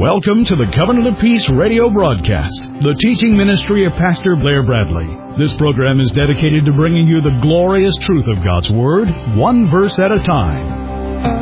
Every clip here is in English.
Welcome to the Covenant of Peace radio broadcast, the teaching ministry of Pastor Blair Bradley. This program is dedicated to bringing you the glorious truth of God's Word, one verse at a time.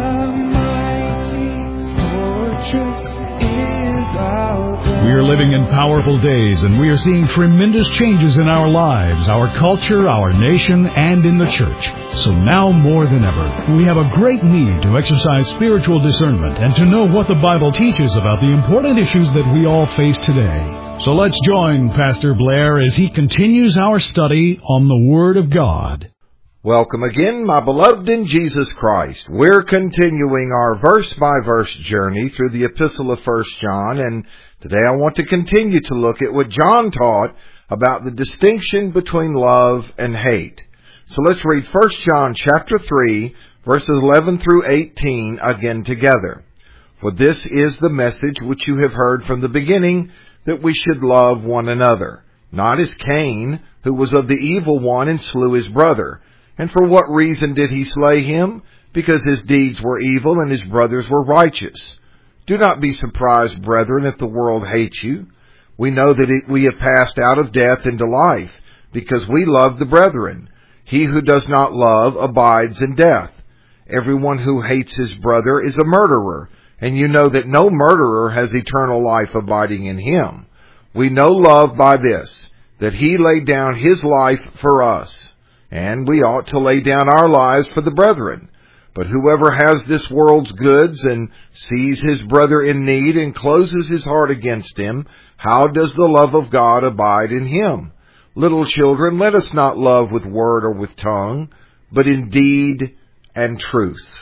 We are living in powerful days, and we are seeing tremendous changes in our lives, our culture, our nation, and in the church. So now more than ever, we have a great need to exercise spiritual discernment and to know what the Bible teaches about the important issues that we all face today. So let's join Pastor Blair as he continues our study on the Word of God. Welcome again, my beloved in Jesus Christ. We're continuing our verse-by-verse journey through the Epistle of 1 John, and today I want to continue to look at what John taught about the distinction between love and hate. So let's read 1 John chapter 3, verses 11 through 18 again together. For this is the message which you have heard from the beginning, that we should love one another. Not as Cain, who was of the evil one and slew his brother. And for what reason did he slay him? Because his deeds were evil and his brothers were righteous. Do not be surprised, brethren, if the world hates you. We know that we have passed out of death into life, because we love the brethren. He who does not love abides in death. Everyone who hates his brother is a murderer, and you know that no murderer has eternal life abiding in him. We know love by this, that he laid down his life for us. And we ought to lay down our lives for the brethren. But whoever has this world's goods and sees his brother in need and closes his heart against him, how does the love of God abide in him? Little children, let us not love with word or with tongue, but in deed and truth.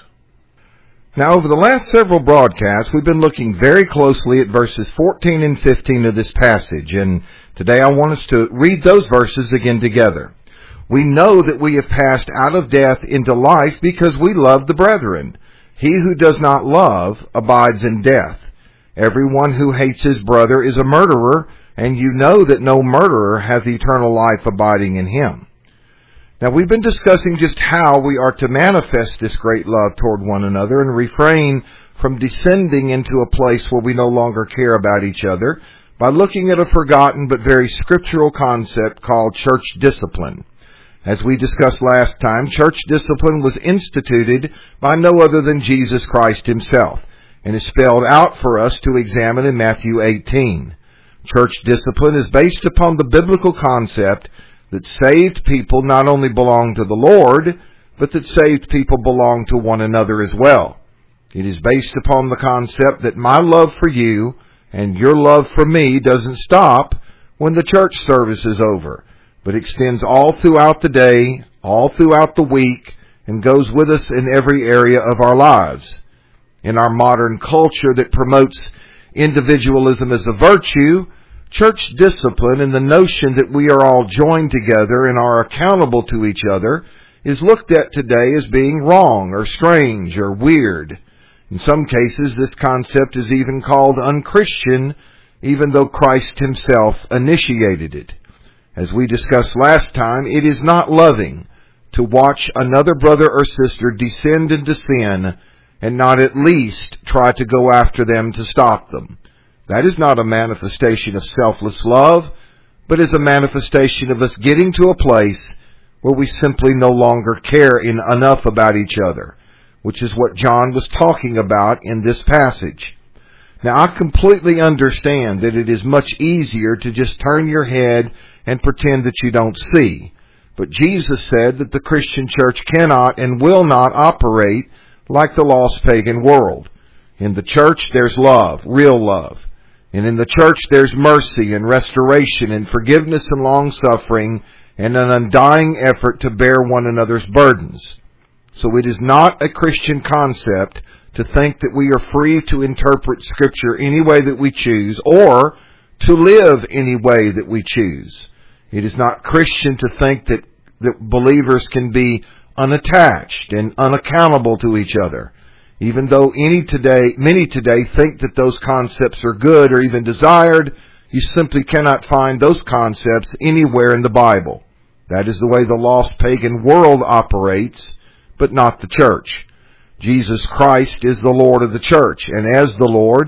Now, over the last several broadcasts, we've been looking very closely at verses 14 and 15 of this passage. And today I want us to read those verses again together. We know that we have passed out of death into life because we love the brethren. He who does not love abides in death. Everyone who hates his brother is a murderer, and you know that no murderer has eternal life abiding in him. Now, we've been discussing just how we are to manifest this great love toward one another and refrain from descending into a place where we no longer care about each other by looking at a forgotten but very scriptural concept called church discipline. As we discussed last time, church discipline was instituted by no other than Jesus Christ himself, and is spelled out for us to examine in Matthew 18. Church discipline is based upon the biblical concept that saved people not only belong to the Lord, but that saved people belong to one another as well. It is based upon the concept that my love for you and your love for me doesn't stop when the church service is over, but extends all throughout the day, all throughout the week, and goes with us in every area of our lives. In our modern culture that promotes individualism as a virtue, church discipline and the notion that we are all joined together and are accountable to each other is looked at today as being wrong or strange or weird. In some cases, this concept is even called unchristian, even though Christ himself initiated it. As we discussed last time, it is not loving to watch another brother or sister descend into sin and not at least try to go after them to stop them. That is not a manifestation of selfless love, but is a manifestation of us getting to a place where we simply no longer care enough about each other, which is what John was talking about in this passage. Now, I completely understand that it is much easier to just turn your head and pretend that you don't see. But Jesus said that the Christian church cannot and will not operate like the lost pagan world. In the church, there's love, real love. And in the church, there's mercy and restoration and forgiveness and long-suffering and an undying effort to bear one another's burdens. So it is not a Christian concept to think that we are free to interpret Scripture any way that we choose or to live any way that we choose. It is not Christian to think that believers can be unattached and unaccountable to each other. Even though many today think that those concepts are good or even desired, you simply cannot find those concepts anywhere in the Bible. That is the way the lost pagan world operates, but not the church. Jesus Christ is the Lord of the church, and as the Lord,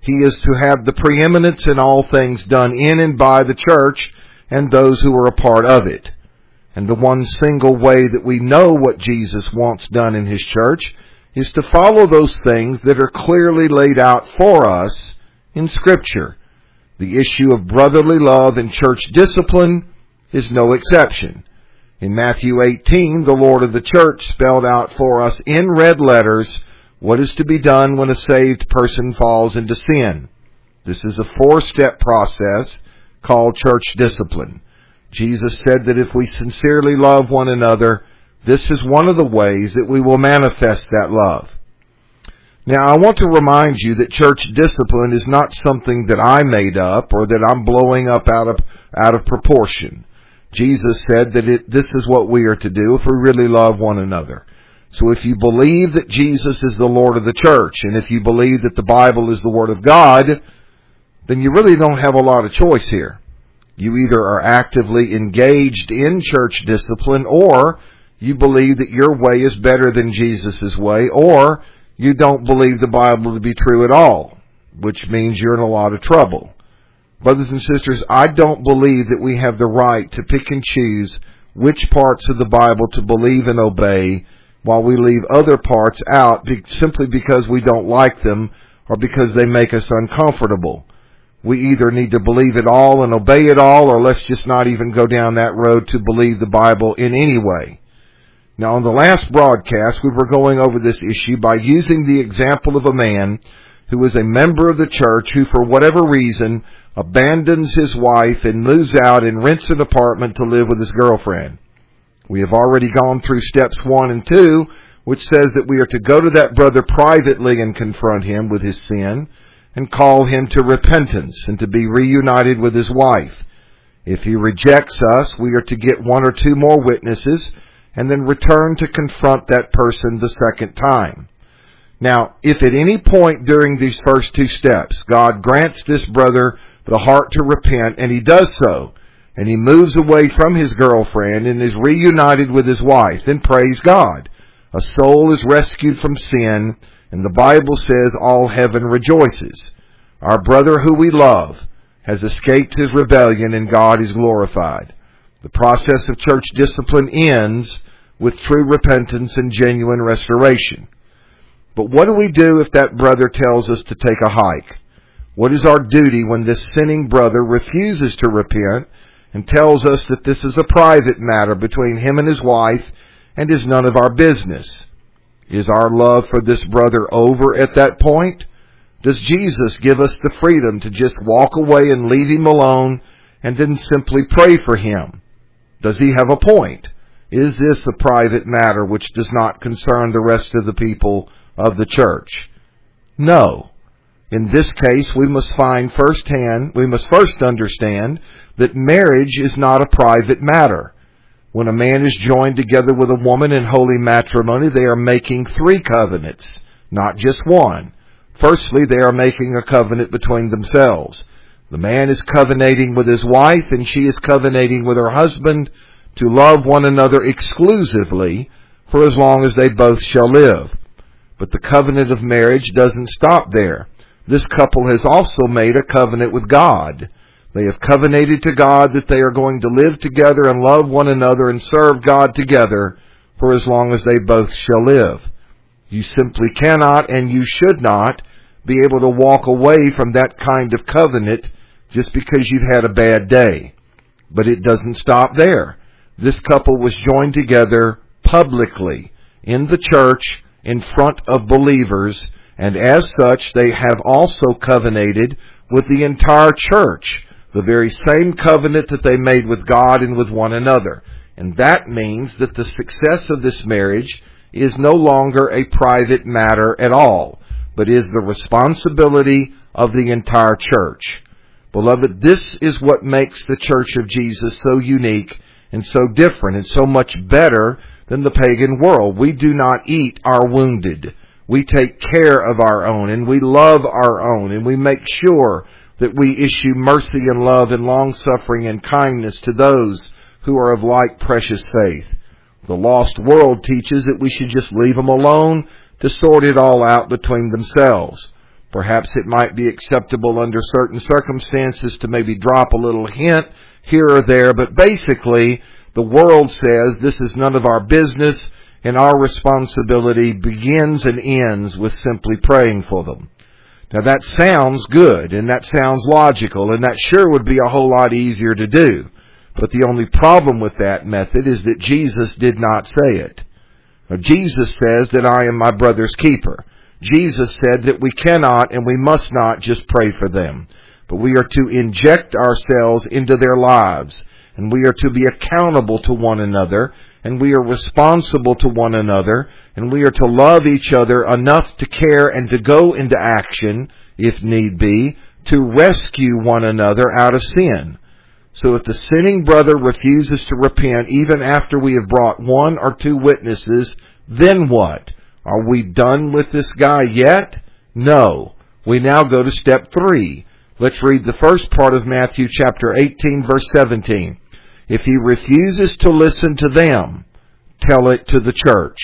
He is to have the preeminence in all things done in and by the church and those who are a part of it. And the one single way that we know what Jesus wants done in His church is to follow those things that are clearly laid out for us in Scripture. The issue of brotherly love and church discipline is no exception. In Matthew 18, the Lord of the church spelled out for us in red letters what is to be done when a saved person falls into sin. This is a 4-step process called church discipline. Jesus said that if we sincerely love one another, this is one of the ways that we will manifest that love. Now, I want to remind you that church discipline is not something that I made up or that I'm blowing up out of proportion. Jesus said that this is what we are to do if we really love one another. So if you believe that Jesus is the Lord of the church, and if you believe that the Bible is the Word of God, then you really don't have a lot of choice here. You either are actively engaged in church discipline, or you believe that your way is better than Jesus' way, or you don't believe the Bible to be true at all, which means you're in a lot of trouble. Brothers and sisters, I don't believe that we have the right to pick and choose which parts of the Bible to believe and obey while we leave other parts out simply because we don't like them or because they make us uncomfortable. We either need to believe it all and obey it all, or let's just not even go down that road to believe the Bible in any way. Now, on the last broadcast, we were going over this issue by using the example of a man who is a member of the church who, for whatever reason, abandons his wife and moves out and rents an apartment to live with his girlfriend. We have already gone through steps 1 and 2, which says that we are to go to that brother privately and confront him with his sin and call him to repentance and to be reunited with his wife. If he rejects us, we are to get 1 or 2 more witnesses and then return to confront that person the second time. Now, if at any point during these first 2 steps, God grants this brother the heart to repent, and he does so, and he moves away from his girlfriend and is reunited with his wife, then praise God. A soul is rescued from sin, and the Bible says all heaven rejoices. Our brother who we love has escaped his rebellion, and God is glorified. The process of church discipline ends with true repentance and genuine restoration. But what do we do if that brother tells us to take a hike? What is our duty when this sinning brother refuses to repent and tells us that this is a private matter between him and his wife and is none of our business? Is our love for this brother over at that point? Does Jesus give us the freedom to just walk away and leave him alone and then simply pray for him? Does he have a point? Is this a private matter which does not concern the rest of the people of the church? No. In this case, we must first understand that marriage is not a private matter. When a man is joined together with a woman in holy matrimony, they are making 3 covenants, not just 1. Firstly, they are making a covenant between themselves. The man is covenanting with his wife, and she is covenanting with her husband to love one another exclusively for as long as they both shall live. But the covenant of marriage doesn't stop there. This couple has also made a covenant with God. They have covenanted to God that they are going to live together and love one another and serve God together for as long as they both shall live. You simply cannot and you should not be able to walk away from that kind of covenant just because you've had a bad day. But it doesn't stop there. This couple was joined together publicly in the church in front of believers, and as such they have also covenanted with the entire church, the very same covenant that they made with God and with one another. And that means that the success of this marriage is no longer a private matter at all, but is the responsibility of the entire church. Beloved, this is what makes the Church of Jesus so unique and so different and so much better than the pagan world. We do not eat our wounded. We take care of our own, and we love our own, and we make sure that we issue mercy and love and long-suffering and kindness to those who are of like precious faith. The lost world teaches that we should just leave them alone to sort it all out between themselves. Perhaps it might be acceptable under certain circumstances to maybe drop a little hint here or there, but basically the world says this is none of our business, and our responsibility begins and ends with simply praying for them. Now that sounds good, and that sounds logical, and that sure would be a whole lot easier to do. But the only problem with that method is that Jesus did not say it. Now, Jesus says that I am my brother's keeper. Jesus said that we cannot and we must not just pray for them, but we are to inject ourselves into their lives, and we are to be accountable to one another, and we are responsible to one another, and we are to love each other enough to care and to go into action, if need be, to rescue one another out of sin. So if the sinning brother refuses to repent even after we have brought one or two witnesses, then what? Are we done with this guy yet? No. We now go to step 3. Let's read the first part of Matthew chapter 18, verse 17. If he refuses to listen to them, tell it to the church.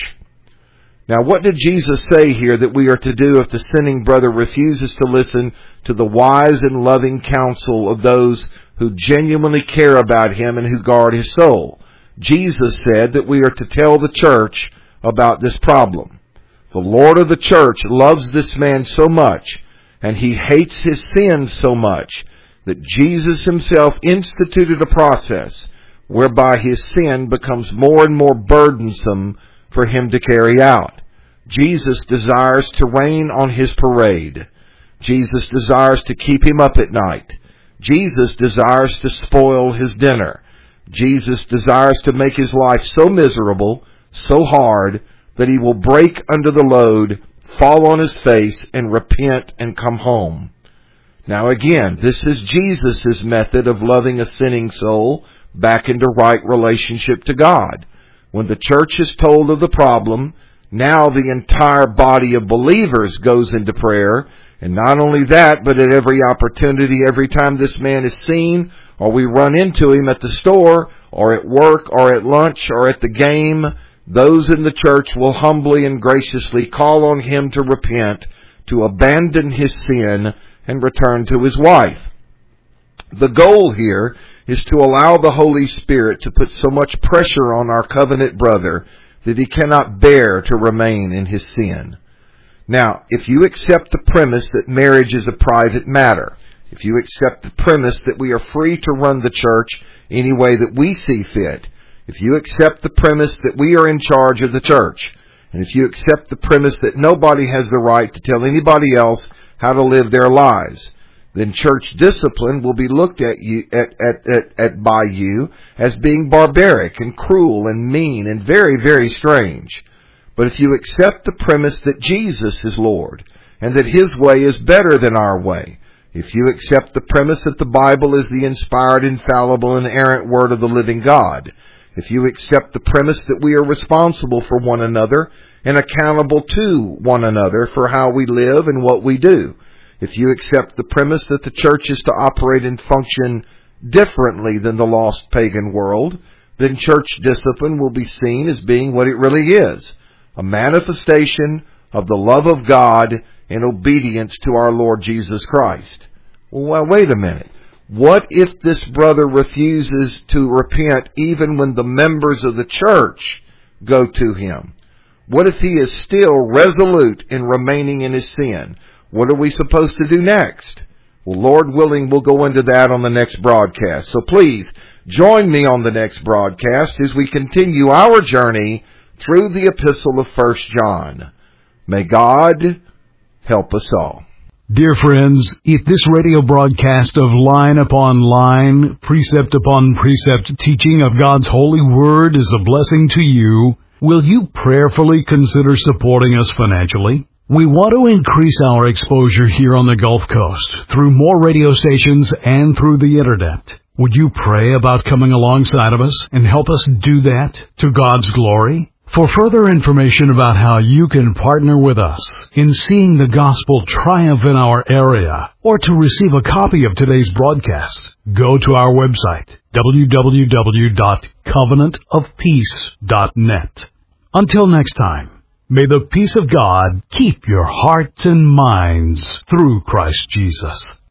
Now, what did Jesus say here that we are to do if the sinning brother refuses to listen to the wise and loving counsel of those who genuinely care about him and who guard his soul? Jesus said that we are to tell the church about this problem. The Lord of the church loves this man so much, and he hates his sins so much, that Jesus himself instituted a process whereby his sin becomes more and more burdensome for him to carry out. Jesus desires to rain on his parade. Jesus desires to keep him up at night. Jesus desires to spoil his dinner. Jesus desires to make his life so miserable, so hard, that he will break under the load, fall on his face, and repent and come home. Now again, this is Jesus' method of loving a sinning soul back into right relationship to God. When the church is told of the problem, now the entire body of believers goes into prayer. And not only that, but at every opportunity, every time this man is seen, or we run into him at the store, or at work, or at lunch, or at the game, those in the church will humbly and graciously call on him to repent, to abandon his sin, and return to his wife. The goal here is to allow the Holy Spirit to put so much pressure on our covenant brother that he cannot bear to remain in his sin. Now, if you accept the premise that marriage is a private matter, if you accept the premise that we are free to run the church any way that we see fit, if you accept the premise that we are in charge of the church, and if you accept the premise that nobody has the right to tell anybody else how to live their lives, then church discipline will be looked at by you as being barbaric and cruel and mean and very, very strange. But if you accept the premise that Jesus is Lord and that his way is better than our way, if you accept the premise that the Bible is the inspired, infallible, and inerrant word of the living God, if you accept the premise that we are responsible for one another and accountable to one another for how we live and what we do, if you accept the premise that the church is to operate and function differently than the lost pagan world, then church discipline will be seen as being what it really is, a manifestation of the love of God in obedience to our Lord Jesus Christ. Well, wait a minute. What if this brother refuses to repent even when the members of the church go to him? What if he is still resolute in remaining in his sin? What are we supposed to do next? Well, Lord willing, we'll go into that on the next broadcast. So please, join me on the next broadcast as we continue our journey through the epistle of 1 John. May God help us all. Dear friends, if this radio broadcast of line upon line, precept upon precept teaching of God's holy word is a blessing to you, will you prayerfully consider supporting us financially? We want to increase our exposure here on the Gulf Coast through more radio stations and through the Internet. Would you pray about coming alongside of us and help us do that to God's glory? For further information about how you can partner with us in seeing the gospel triumph in our area, or to receive a copy of today's broadcast, go to our website, www.covenantofpeace.net. Until next time, May the peace of God keep your hearts and minds through Christ Jesus.